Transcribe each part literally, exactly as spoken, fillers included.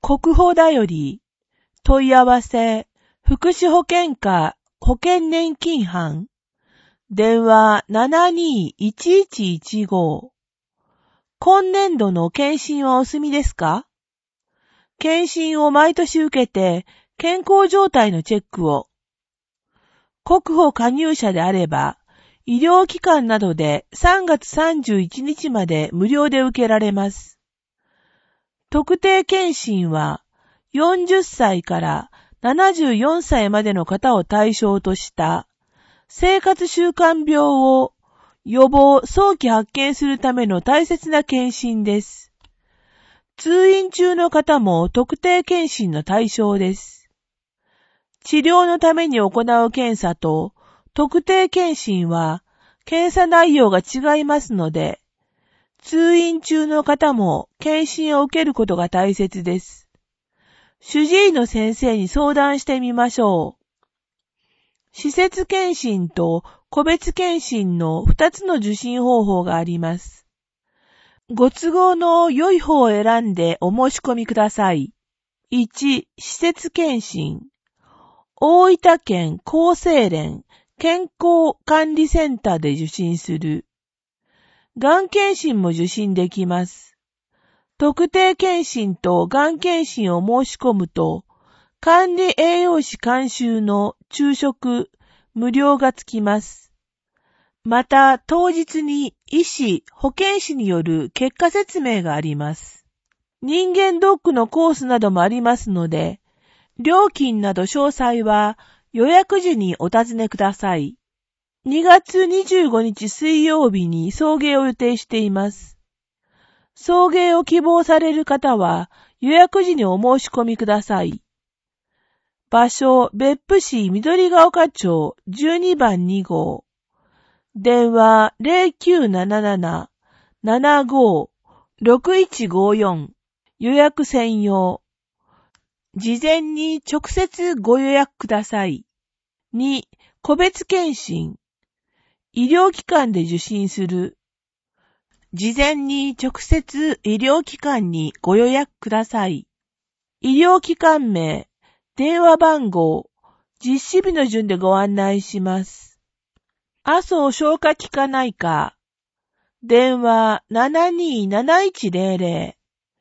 国保だより、問い合わせ、福祉保険課保険年金班、電話 ななにーいちいちいちご。今年度の検診はお済みですか？検診を毎年受けて、健康状態のチェックを。国保加入者であれば、医療機関などでさんがつさんじゅういちにちまで無料で受けられます。特定健診はよんじゅっさいからななじゅうよんさいまでの方を対象とした生活習慣病を予防・早期発見するための大切な検診です。通院中の方も特定健診の対象です。治療のために行う検査と特定健診は検査内容が違いますので、通院中の方も検診を受けることが大切です。主治医の先生に相談してみましょう。施設検診と個別検診のふたつの受診方法があります。ご都合の良い方を選んでお申し込みください。いち. 施設検診。大分県厚生連健康管理センターで受診する。がん検診も受診できます。特定検診とがん検診を申し込むと、管理栄養士監修の昼食無料がつきます。また、当日に医師、保健師による結果説明があります。人間ドックのコースなどもありますので、料金など詳細は予約時にお尋ねください。にがつにじゅうごにち水曜日に送迎を予定しています。送迎を希望される方は予約時にお申し込みください。場所、別府市緑ヶ丘町じゅうにばんにごう。電話 ゼロきゅうなななな ななごろくいちごよん。予約専用。事前に直接ご予約ください。に. 個別検診。医療機関で受診する。事前に直接医療機関にご予約ください。医療機関名、電話番号、実施日の順でご案内します。麻生消化器科内科。電話 ななにーなないちゼロゼロ。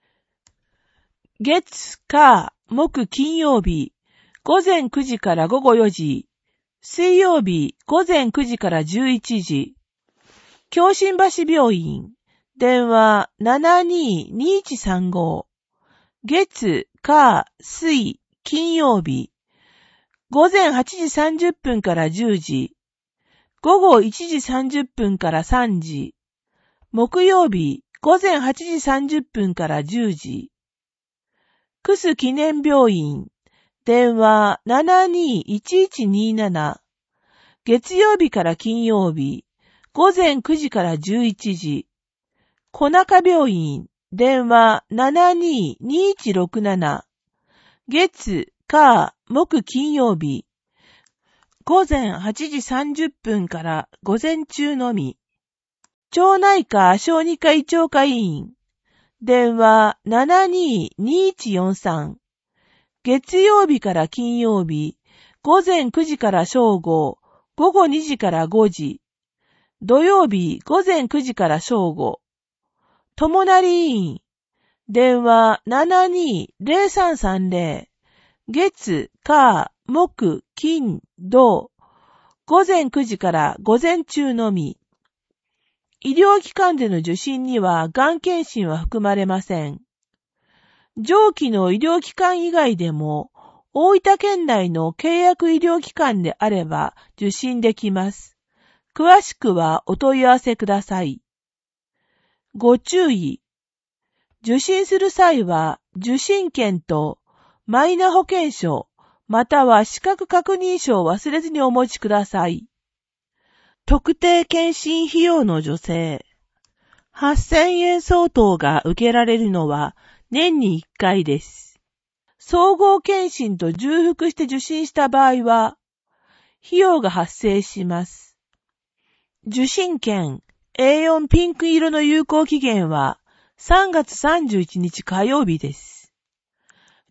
月、火、木、金曜日、午前くじから午後よじ。水曜日、午前くじからじゅういちじ。京新橋病院。電話 ななにーにいちさんご。月、火、水、金曜日。午前はちじさんじゅっぷんからじゅうじ。午後いちじさんじゅっぷんからさんじ。木曜日、午前はちじさんじゅっぷんからじゅうじ。クス記念病院。電話 ななにーいちいちにーなな。月曜日から金曜日。午前くじからじゅういちじ。小中病院。電話 ななにーにいちろくなな。月、火、木、金曜日。午前はちじさんじゅっぷんから午前中のみ。腸内科小児科胃腸科医院。電話 ななにーにいちよんさん。月曜日から金曜日。午前くじから正午。午後にじからごじ。土曜日午前くじから正午。友成医院。電話 ななにーゼロさんさんゼロ。月、火、木、金、土。午前くじから午前中のみ。医療機関での受診にはがん検診は含まれません。上記の医療機関以外でも、大分県内の契約医療機関であれば受診できます。詳しくはお問い合わせください。ご注意。受診する際は受診券とマイナ保険証または資格確認書を忘れずにお持ちください。特定健診費用の助成。はっせんえん相当が受けられるのは年にいっかいです。総合健診と重複して受診した場合は、費用が発生します。受診券 エーよん ピンク色の有効期限はさんがつさんじゅういちにち火曜日です。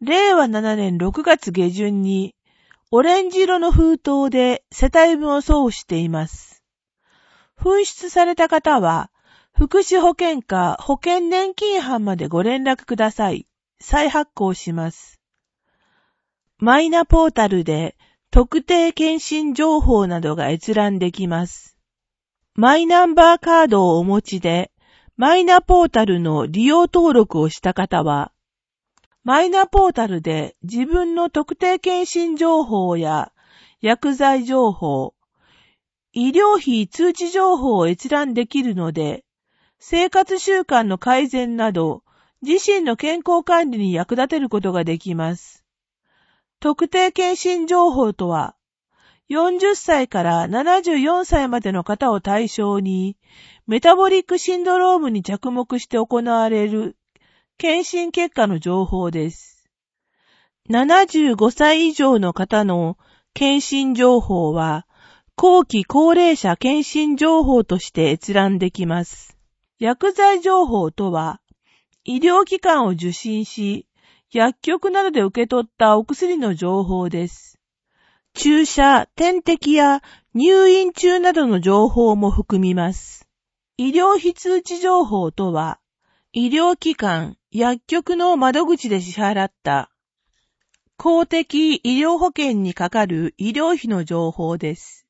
れいわななねんろくがつげじゅんに、オレンジ色の封筒で世帯分を送付しています。紛失された方は、福祉保険課保険年金班までご連絡ください。再発行します。マイナポータルで特定健診情報などが閲覧できます。マイナンバーカードをお持ちで、マイナポータルの利用登録をした方は、マイナポータルで自分の特定健診情報や薬剤情報、医療費通知情報を閲覧できるので、生活習慣の改善など、自身の健康管理に役立てることができます。特定健診情報とは、よんじゅっさいからななじゅうよんさいまでの方を対象に、メタボリックシンドロームに着目して行われる検診結果の情報です。ななじゅうごさい以上の方の検診情報は、後期高齢者検診情報として閲覧できます。薬剤情報とは、医療機関を受診し、薬局などで受け取ったお薬の情報です。注射、点滴や入院中などの情報も含みます。医療費通知情報とは、医療機関、薬局の窓口で支払った公的医療保険にかかる医療費の情報です。